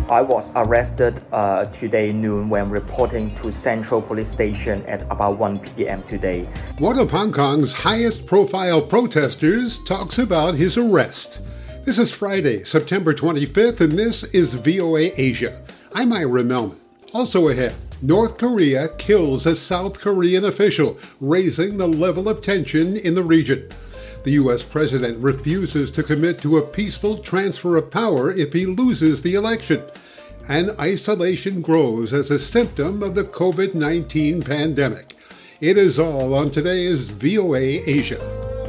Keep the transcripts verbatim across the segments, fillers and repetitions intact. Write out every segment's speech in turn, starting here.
I was arrested uh, today noon when reporting to Central Police Station at about one p.m. today. One of Hong Kong's highest profile protesters talks about his arrest. This is Friday, September twenty-fifth, and this is V O A Asia. I'm Ira Melman. Also ahead, North Korea kills a South Korean official, raising the level of tension in the region. The U S president refuses to commit to a peaceful transfer of power if he loses the election. And isolation grows as a symptom of the covid nineteen pandemic. It is all on today's V O A Asia.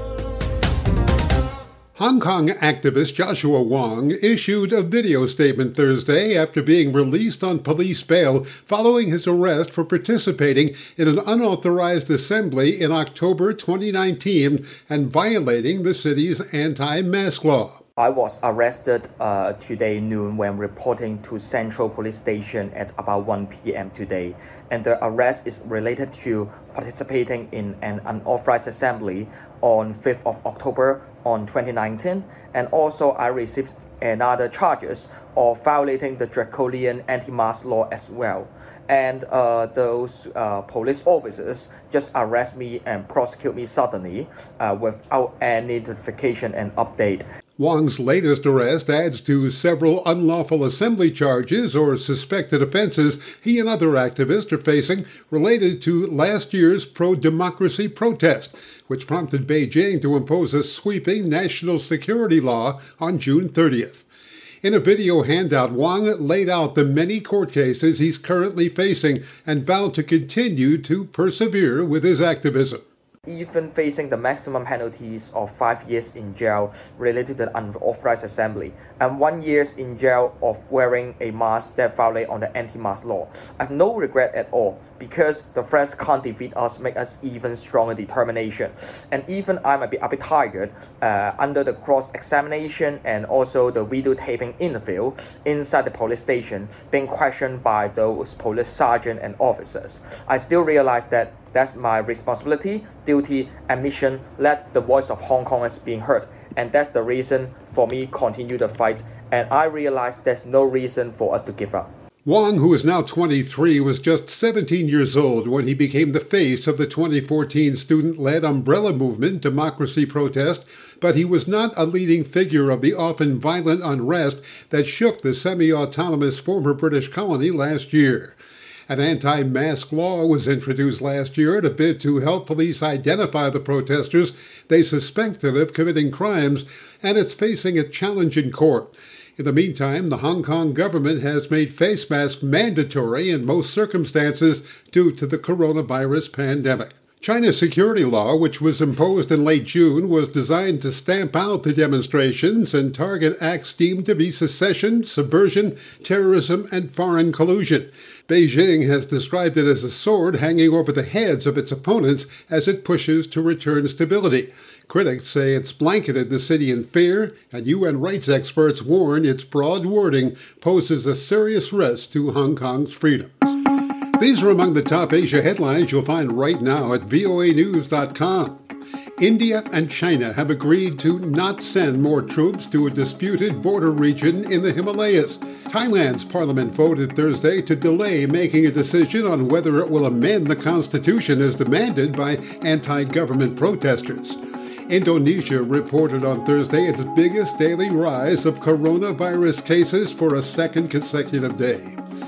Hong Kong activist Joshua Wong issued a video statement Thursday after being released on police bail following his arrest for participating in an unauthorized assembly in October twenty nineteen and violating the city's anti-mask law. I was arrested uh, today noon when reporting to Central Police Station at about one p.m. today, and the arrest is related to participating in an unauthorized assembly on fifth of October on twenty nineteen, and also I received another charges of violating the draconian anti-mask law as well. And uh, those uh, police officers just arrest me and prosecute me suddenly uh, without any notification and update. Wong's latest arrest adds to several unlawful assembly charges or suspected offenses he and other activists are facing related to last year's pro-democracy protest, which prompted Beijing to impose a sweeping national security law on June thirtieth. In a video handout, Wong laid out the many court cases he's currently facing and vowed to continue to persevere with his activism. Even facing the maximum penalties of five years in jail related to the unauthorized assembly and one year in jail of wearing a mask that violate on the anti-mask law, I have no regret at all because the threats can't defeat us, make us even stronger determination. And even I might be a bit tired uh, under the cross-examination and also the videotaping interview inside the police station, being questioned by those police sergeants and officers. I still realize that that's my responsibility, duty, and mission. Let the voice of Hong Kongers being heard, and that's the reason for me continue the fight. And I realize there's no reason for us to give up. Wong, who is now twenty-three, was just seventeen years old when he became the face of the twenty fourteen student-led umbrella movement democracy protest, but he was not a leading figure of the often violent unrest that shook the semi-autonomous former British colony last year. An anti-mask law was introduced last year to bid to help police identify the protesters they suspected of committing crimes, and it's facing a challenge in court. In the meantime, the Hong Kong government has made face masks mandatory in most circumstances due to the coronavirus pandemic. China's security law, which was imposed in late June, was designed to stamp out the demonstrations and target acts deemed to be secession, subversion, terrorism, and foreign collusion. Beijing has described it as a sword hanging over the heads of its opponents as it pushes to return stability. Critics say it's blanketed the city in fear, and U N rights experts warn its broad wording poses a serious risk to Hong Kong's freedoms. These are among the top Asia headlines you'll find right now at V O A news dot com. India and China have agreed to not send more troops to a disputed border region in the Himalayas. Thailand's parliament voted Thursday to delay making a decision on whether it will amend the constitution as demanded by anti-government protesters. Indonesia reported on Thursday its biggest daily rise of coronavirus cases for a second consecutive day.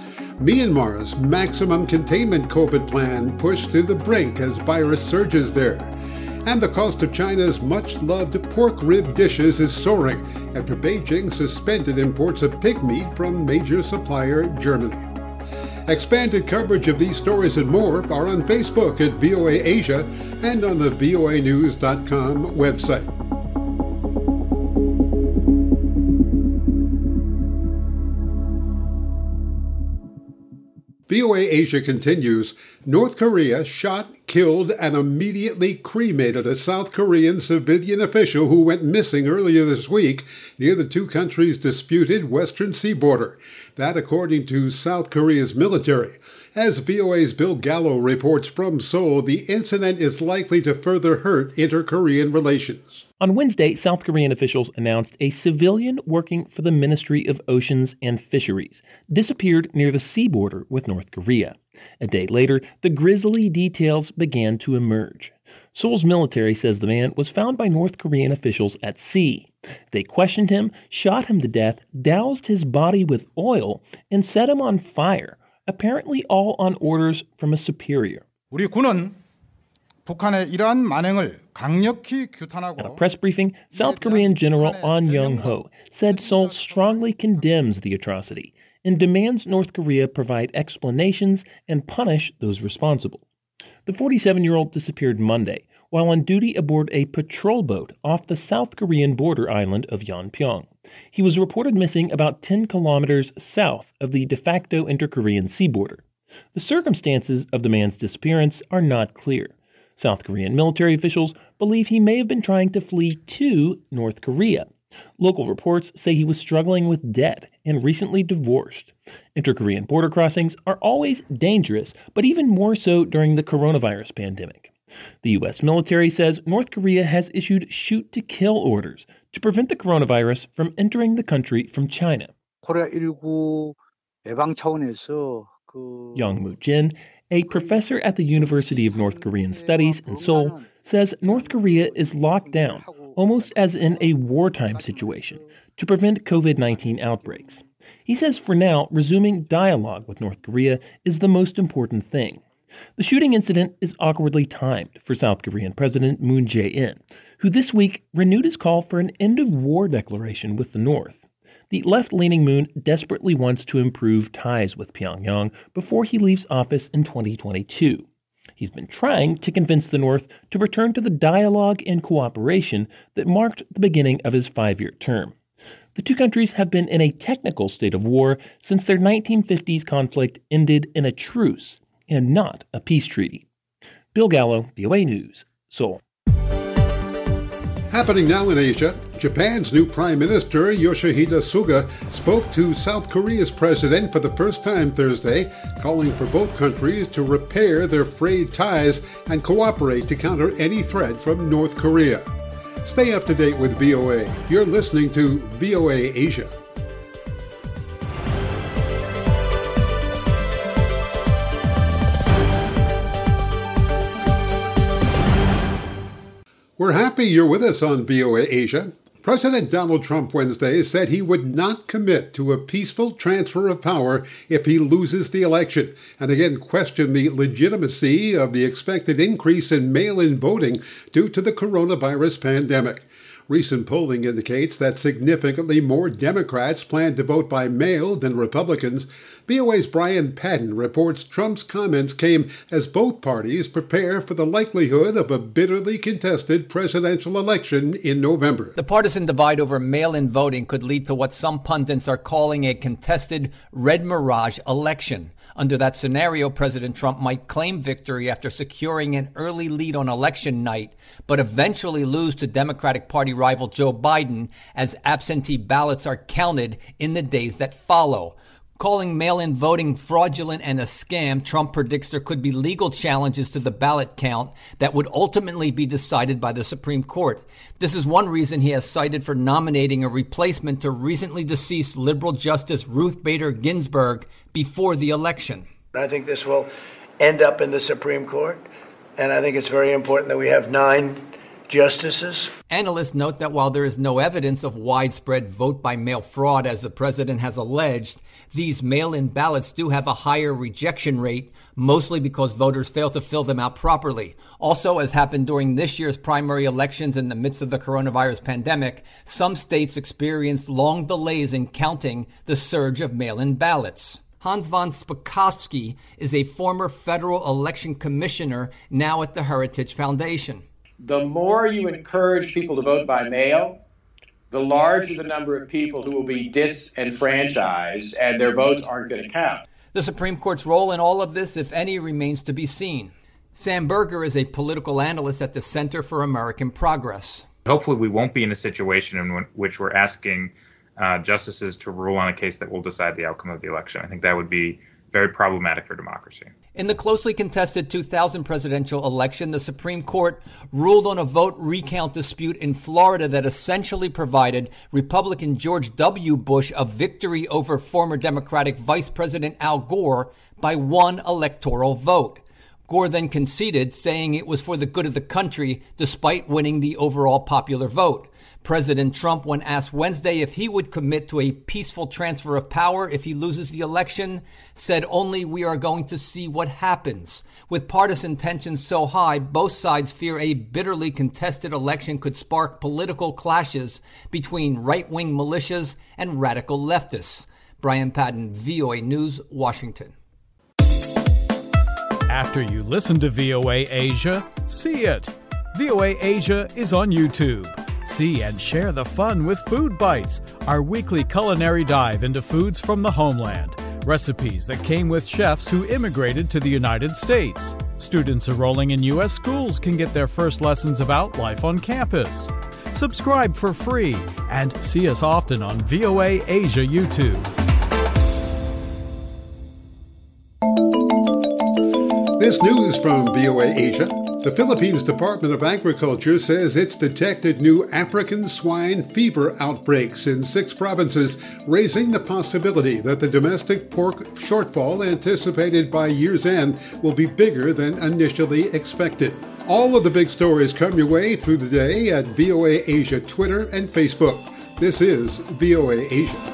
Myanmar's maximum containment COVID plan pushed to the brink as virus surges there. And the cost of China's much-loved pork rib dishes is soaring after Beijing suspended imports of pig meat from major supplier Germany. Expanded coverage of these stories and more are on Facebook at V O A Asia and on the V O A news dot com website. V O A Asia continues. North Korea shot, killed, and immediately cremated a South Korean civilian official who went missing earlier this week near the two countries' disputed Western Sea border. That according to South Korea's military. As V O A's Bill Gallo reports from Seoul, the incident is likely to further hurt inter-Korean relations. On Wednesday, South Korean officials announced a civilian working for the Ministry of Oceans and Fisheries disappeared near the sea border with North Korea. A day later, the grisly details began to emerge. Seoul's military says the man was found by North Korean officials at sea. They questioned him, shot him to death, doused his body with oil, and set him on fire, apparently all on orders from a superior. 우리 군은 북한의 이러한 만행을 강력히 규탄하고. At a press briefing, South Korean General An Young-ho said Seoul strongly condemns the atrocity and demands North Korea provide explanations and punish those responsible. The forty-seven-year-old disappeared Monday while on duty aboard a patrol boat off the South Korean border island of Yeonpyeong. He was reported missing about ten kilometers south of the de facto inter-Korean sea border. The circumstances of the man's disappearance are not clear. South Korean military officials believe he may have been trying to flee to North Korea. Local reports say he was struggling with debt and recently divorced. Inter-Korean border crossings are always dangerous, but even more so during the coronavirus pandemic. The U S military says North Korea has issued shoot-to-kill orders to prevent the coronavirus from entering the country from China. 코로나십구 예방 차원에서 그 Young Moo-jin, a professor at the University of North Korean Studies in Seoul, says North Korea is locked down, almost as in a wartime situation, to prevent covid nineteen outbreaks. He says for now, resuming dialogue with North Korea is the most important thing. The shooting incident is awkwardly timed for South Korean President Moon Jae-in, who this week renewed his call for an end-of-war declaration with the North. The left-leaning Moon desperately wants to improve ties with Pyongyang before he leaves office in twenty twenty-two. He's been trying to convince the North to return to the dialogue and cooperation that marked the beginning of his five-year term. The two countries have been in a technical state of war since their nineteen fifties conflict ended in a truce and not a peace treaty. Bill Gallo, V O A News, Seoul. Happening now in Asia, Japan's new Prime Minister Yoshihide Suga spoke to South Korea's president for the first time Thursday, calling for both countries to repair their frayed ties and cooperate to counter any threat from North Korea. Stay up to date with V O A. You're listening to V O A Asia. We're happy you're with us on V O A Asia. President Donald Trump Wednesday said he would not commit to a peaceful transfer of power if he loses the election, and again questioned the legitimacy of the expected increase in mail-in voting due to the coronavirus pandemic. Recent polling indicates that significantly more Democrats plan to vote by mail than Republicans. V O A's Brian Padden reports Trump's comments came as both parties prepare for the likelihood of a bitterly contested presidential election in November. The partisan divide over mail-in voting could lead to what some pundits are calling a contested red mirage election. Under that scenario, President Trump might claim victory after securing an early lead on election night, but eventually lose to Democratic Party rival Joe Biden as absentee ballots are counted in the days that follow. Calling mail-in voting fraudulent and a scam, Trump predicts there could be legal challenges to the ballot count that would ultimately be decided by the Supreme Court. This is one reason he has cited for nominating a replacement to recently deceased liberal Justice Ruth Bader Ginsburg before the election. I think this will end up in the Supreme Court, and I think it's very important that we have nine justices. Analysts note that while there is no evidence of widespread vote-by-mail fraud, as the president has alleged, these mail-in ballots do have a higher rejection rate, mostly because voters fail to fill them out properly. Also, as happened during this year's primary elections in the midst of the coronavirus pandemic, some states experienced long delays in counting the surge of mail-in ballots. Hans von Spakovsky is a former federal election commissioner now at the Heritage Foundation. The more you encourage people to vote by mail, the larger the number of people who will be disenfranchised and their votes aren't going to count. The Supreme Court's role in all of this, if any, remains to be seen. Sam Berger is a political analyst at the Center for American Progress. Hopefully we won't be in a situation in which we're asking uh, justices to rule on a case that will decide the outcome of the election. I think that would be very problematic for democracy. In the closely contested two thousand presidential election, the Supreme Court ruled on a vote recount dispute in Florida that essentially provided Republican George W. Bush a victory over former Democratic Vice President Al Gore by one electoral vote. Gore then conceded, saying it was for the good of the country, despite winning the overall popular vote. President Trump, when asked Wednesday if he would commit to a peaceful transfer of power if he loses the election, said only we are going to see what happens. With partisan tensions so high, both sides fear a bitterly contested election could spark political clashes between right-wing militias and radical leftists. Brian Patton, V O A News, Washington. After you listen to V O A Asia, see it. V O A Asia is on YouTube. See and share the fun with Food Bites, our weekly culinary dive into foods from the homeland. Recipes that came with chefs who immigrated to the United States. Students enrolling in U S schools can get their first lessons about life on campus. Subscribe for free and see us often on V O A Asia YouTube. This news from V O A Asia. The Philippines Department of Agriculture says it's detected new African swine fever outbreaks in six provinces, raising the possibility that the domestic pork shortfall anticipated by year's end will be bigger than initially expected. All of the big stories come your way through the day at V O A Asia Twitter and Facebook. This is V O A Asia.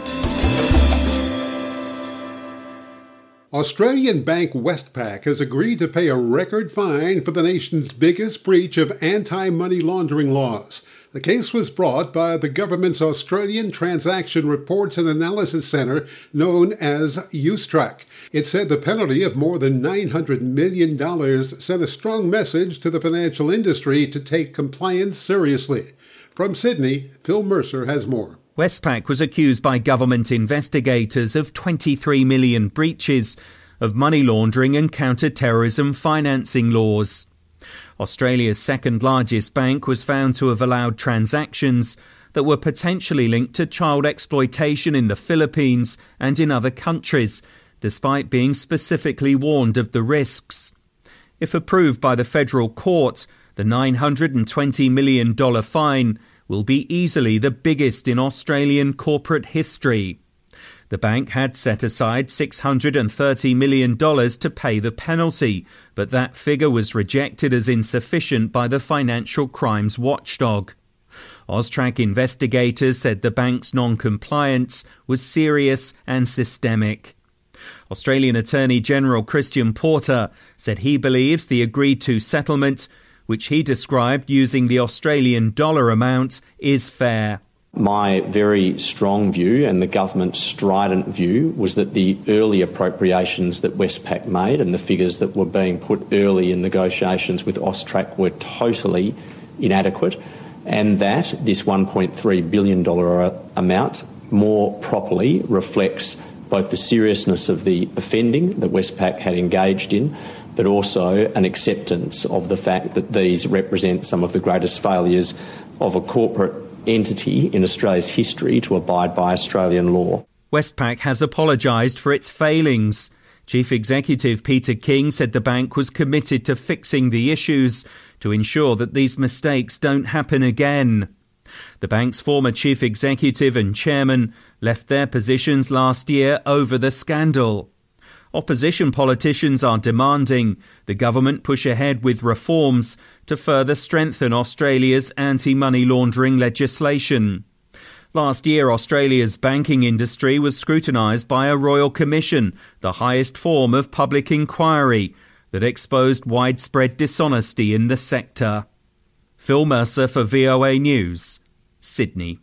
Australian bank Westpac has agreed to pay a record fine for the nation's biggest breach of anti-money laundering laws. The case was brought by the government's Australian Transaction Reports and Analysis Centre, known as USTRAC. It said the penalty of more than nine hundred million dollars sent a strong message to the financial industry to take compliance seriously. From Sydney, Phil Mercer has more. Westpac was accused by government investigators of twenty-three million breaches of money laundering and counter-terrorism financing laws. Australia's second largest bank was found to have allowed transactions that were potentially linked to child exploitation in the Philippines and in other countries, despite being specifically warned of the risks. If approved by the federal court, the nine hundred twenty million dollars fine will be easily the biggest in Australian corporate history. The bank had set aside six hundred thirty million dollars to pay the penalty, but that figure was rejected as insufficient by the financial crimes watchdog. AUSTRAC investigators said the bank's non-compliance was serious and systemic. Australian Attorney General Christian Porter said he believes the agreed-to settlement, which he described using the Australian dollar amount, is fair. My very strong view and the government's strident view was that the early appropriations that Westpac made and the figures that were being put early in negotiations with AUSTRAC were totally inadequate, and that this one point three billion dollars amount more properly reflects both the seriousness of the offending that Westpac had engaged in, but also an acceptance of the fact that these represent some of the greatest failures of a corporate entity in Australia's history to abide by Australian law. Westpac has apologised for its failings. Chief Executive Peter King said the bank was committed to fixing the issues to ensure that these mistakes don't happen again. The bank's former chief executive and chairman left their positions last year over the scandal. Opposition politicians are demanding the government push ahead with reforms to further strengthen Australia's anti-money laundering legislation. Last year, Australia's banking industry was scrutinised by a Royal Commission, the highest form of public inquiry, that exposed widespread dishonesty in the sector. Phil Mercer for V O A News, Sydney.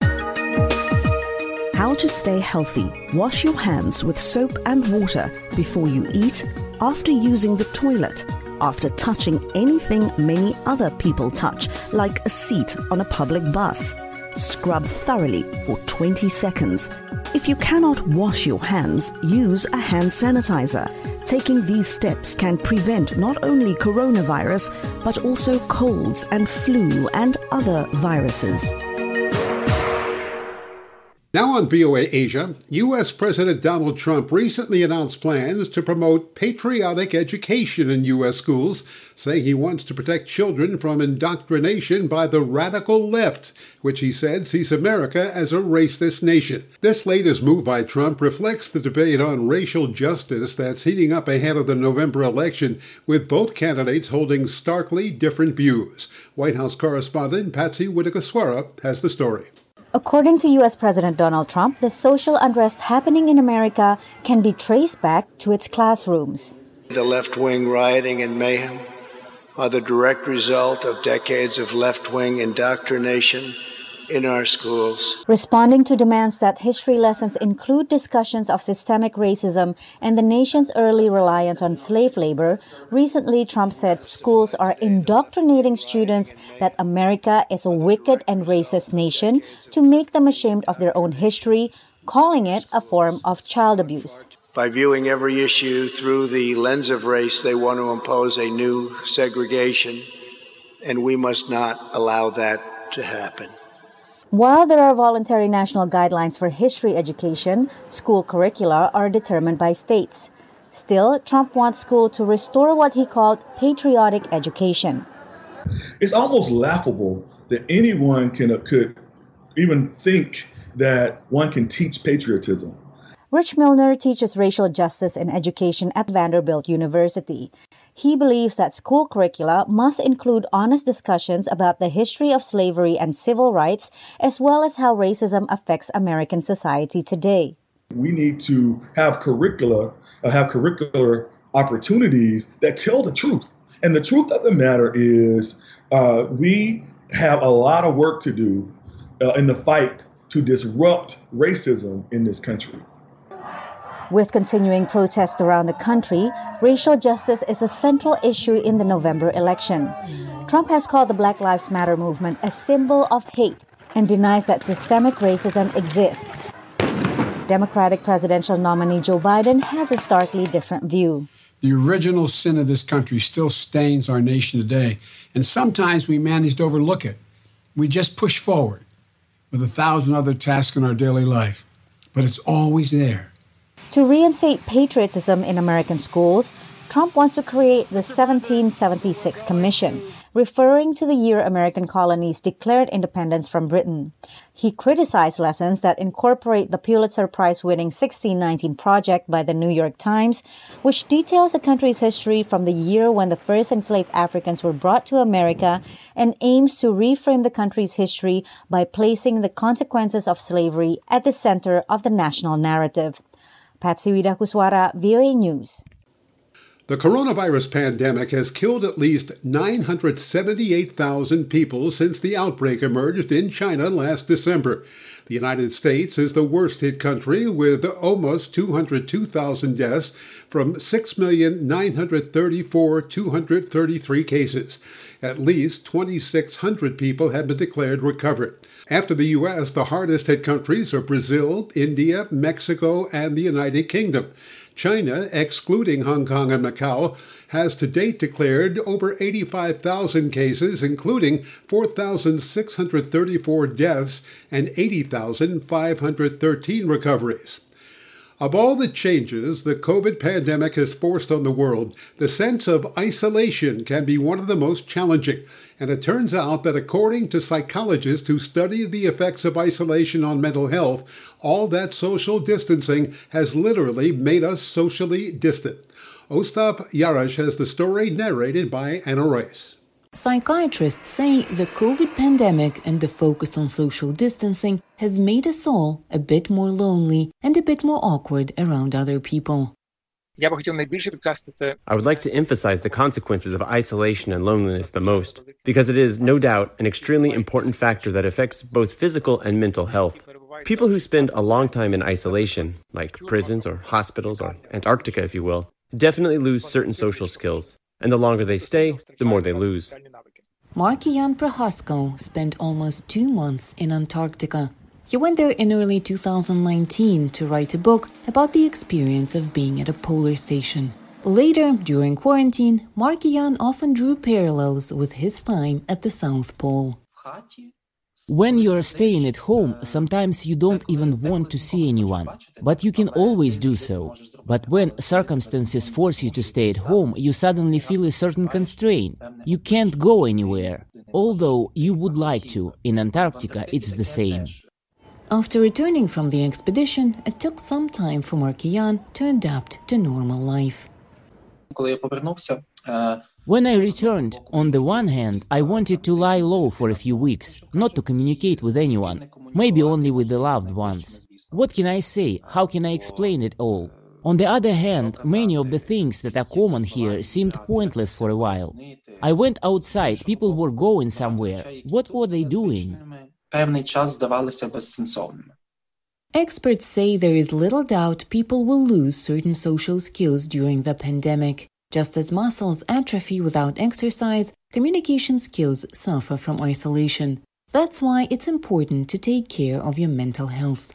How to stay healthy. Wash your hands with soap and water before you eat, after using the toilet, after touching anything many other people touch, like a seat on a public bus. Scrub thoroughly for twenty seconds. If you cannot wash your hands, use a hand sanitizer. Taking these steps can prevent not only coronavirus, but also colds and flu and other viruses. Now on V O A Asia, U S President Donald Trump recently announced plans to promote patriotic education in U S schools, saying he wants to protect children from indoctrination by the radical left, which he said sees America as a racist nation. This latest move by Trump reflects the debate on racial justice that's heating up ahead of the November election, with both candidates holding starkly different views. White House correspondent Patsy Widakuswara has the story. According to U S President Donald Trump, the social unrest happening in America can be traced back to its classrooms. The left-wing rioting and mayhem are the direct result of decades of left-wing indoctrination in our schools. Responding to demands that history lessons include discussions of systemic racism and the nation's early reliance on slave labor, recently Trump said schools are indoctrinating students that America is a wicked and racist nation to make them ashamed of their own history, calling it a form of child abuse. By viewing every issue through the lens of race, they want to impose a new segregation, and we must not allow that to happen. While there are voluntary national guidelines for history education, school curricula are determined by states. Still, Trump wants school to restore what he called patriotic education. It's almost laughable that anyone can could even think that one can teach patriotism. Rich Milner teaches racial justice in education at Vanderbilt University. He believes that school curricula must include honest discussions about the history of slavery and civil rights, as well as how racism affects American society today. We need to have curricula, uh, have curricular opportunities that tell the truth. And the truth of the matter is uh, we have a lot of work to do uh, in the fight to disrupt racism in this country. With continuing protests around the country, racial justice is a central issue in the November election. Trump has called the Black Lives Matter movement a symbol of hate and denies that systemic racism exists. Democratic presidential nominee Joe Biden has a starkly different view. The original sin of this country still stains our nation today, and sometimes we manage to overlook it. We just push forward with a thousand other tasks in our daily life, but it's always there. To reinstate patriotism in American schools, Trump wants to create the seventeen seventy-six Commission, referring to the year American colonies declared independence from Britain. He criticized lessons that incorporate the Pulitzer Prize-winning sixteen nineteen Project by the New York Times, which details the country's history from the year when the first enslaved Africans were brought to America and aims to reframe the country's history by placing the consequences of slavery at the center of the national narrative. Patsy Widakuswara, V O A News. The coronavirus pandemic has killed at least nine hundred seventy-eight thousand people since the outbreak emerged in China last December. The United States is the worst-hit country with almost two hundred two thousand deaths from six million nine hundred thirty-four thousand two hundred thirty-three cases. At least twenty-six hundred people have been declared recovered. After the U S, the hardest-hit countries are Brazil, India, Mexico, and the United Kingdom. China, excluding Hong Kong and Macau, has to date declared over eighty-five thousand cases, including four thousand six hundred thirty-four deaths and eighty thousand five hundred thirteen recoveries. Of all the changes the COVID pandemic has forced on the world, the sense of isolation can be one of the most challenging. And it turns out that according to psychologists who study the effects of isolation on mental health, all that social distancing has literally made us socially distant. Ostap Yarash has the story narrated by Anna Royce. Psychiatrists say the COVID pandemic and the focus on social distancing has made us all a bit more lonely and a bit more awkward around other people. I would like to emphasize the consequences of isolation and loneliness the most, because it is, no doubt, an extremely important factor that affects both physical and mental health. People who spend a long time in isolation, like prisons or hospitals or Antarctica, if you will, definitely lose certain social skills. And the longer they stay, the more they lose. Mark-Jan Prohasko spent almost two months in Antarctica. He went there in early two thousand nineteen to write a book about the experience of being at a polar station. Later, during quarantine, Mark-Jan often drew parallels with his time at the South Pole. When you're staying at home, sometimes you don't even want to see anyone, but you can always do so. But when circumstances force you to stay at home, you suddenly feel a certain constraint. You can't go anywhere, although you would like to. In Antarctica, it's the same. After returning from the expedition, it took some time for Markian to adapt to normal life. When I returned, on the one hand, I wanted to lie low for a few weeks, not to communicate with anyone, maybe only with the loved ones. What can I say? How can I explain it all? On the other hand, many of the things that are common here seemed pointless for a while. I went outside, people were going somewhere. What were they doing? Experts say there is little doubt people will lose certain social skills during the pandemic. Just as muscles atrophy without exercise, communication skills suffer from isolation. That's why it's important to take care of your mental health.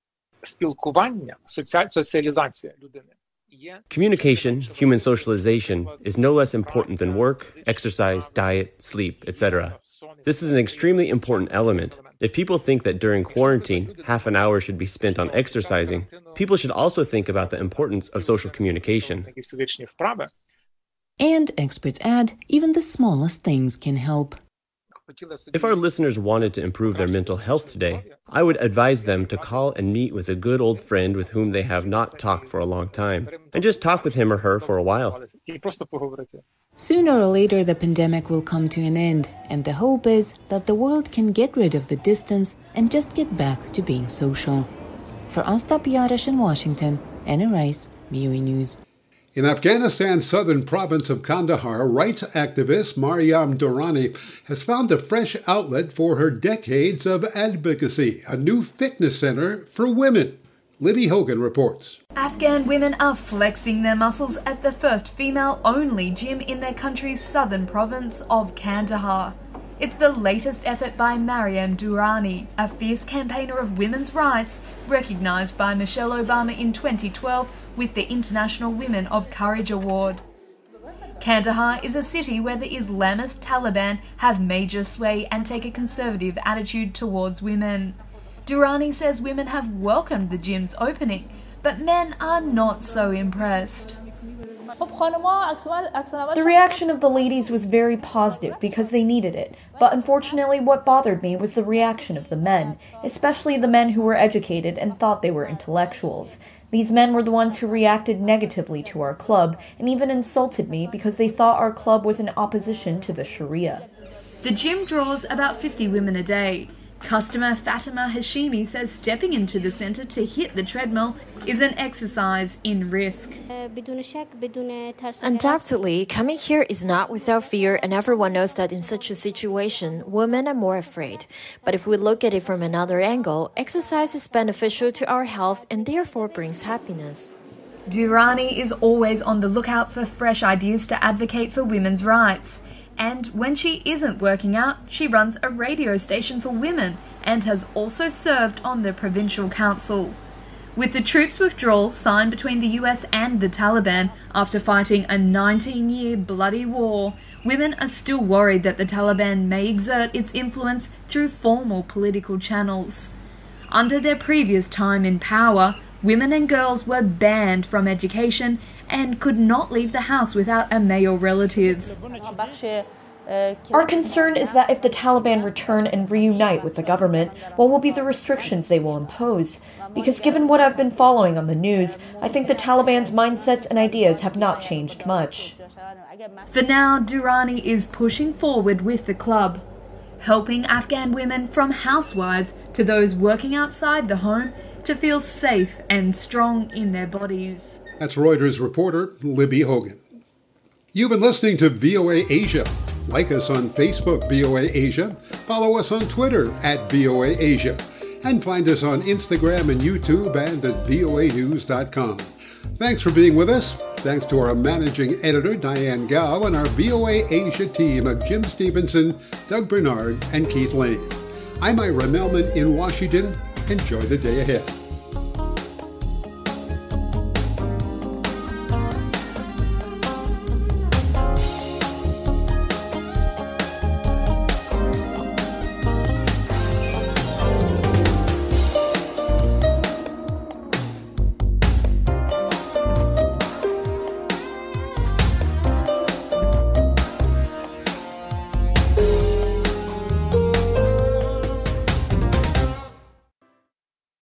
Communication, human socialization, is no less important than work, exercise, diet, sleep, et cetera. This is an extremely important element. If people think that during quarantine, half an hour should be spent on exercising, people should also think about the importance of social communication. And experts add, even the smallest things can help. If our listeners wanted to improve their mental health today, I would advise them to call and meet with a good old friend with whom they have not talked for a long time, and just talk with him or her for a while. Sooner or later, the pandemic will come to an end, and the hope is that the world can get rid of the distance and just get back to being social. For Asta Piarash in Washington, Anna Rice, V O A News. In Afghanistan's southern province of Kandahar, rights activist Maryam Durrani has found a fresh outlet for her decades of advocacy, a new fitness center for women. Libby Hogan reports. Afghan women are flexing their muscles at the first female-only gym in their country's southern province of Kandahar. It's the latest effort by Maryam Durrani, a fierce campaigner of women's rights, recognized by Michelle Obama in twenty twelve with the International Women of Courage Award. Kandahar is a city where the Islamist Taliban have major sway and take a conservative attitude towards women. Durrani says women have welcomed the gym's opening, but men are not so impressed. The reaction of the ladies was very positive because they needed it, but unfortunately what bothered me was the reaction of the men, especially the men who were educated and thought they were intellectuals. These men were the ones who reacted negatively to our club and even insulted me because they thought our club was in opposition to the Sharia. The gym draws about fifty women a day. Customer Fatima Hashimi says stepping into the center to hit the treadmill is an exercise in risk. Undoubtedly, coming here is not without fear, and everyone knows that in such a situation, women are more afraid. But if we look at it from another angle, exercise is beneficial to our health and therefore brings happiness. Durrani is always on the lookout for fresh ideas to advocate for women's rights. And when she isn't working out, she runs a radio station for women and has also served on the provincial council. With the troops withdrawal signed between the U S and the Taliban after fighting a nineteen-year bloody war, women are still worried that the Taliban may exert its influence through formal political channels. Under their previous time in power, women and girls were banned from education and could not leave the house without a male relative. Our concern is that if the Taliban return and reunite with the government, what will be the restrictions they will impose? Because given what I've been following on the news, I think the Taliban's mindsets and ideas have not changed much. For now, Durrani is pushing forward with the club, helping Afghan women from housewives to those working outside the home to feel safe and strong in their bodies. That's Reuters reporter Libby Hogan. You've been listening to V O A Asia. Like us on Facebook, V O A Asia. Follow us on Twitter at V O A Asia. And find us on Instagram and YouTube and at V O A news dot com. Thanks for being with us. Thanks to our managing editor, Diane Gao, and our V O A Asia team of Jim Stevenson, Doug Bernard, and Keith Lane. I'm Ira Melman in Washington. Enjoy the day ahead.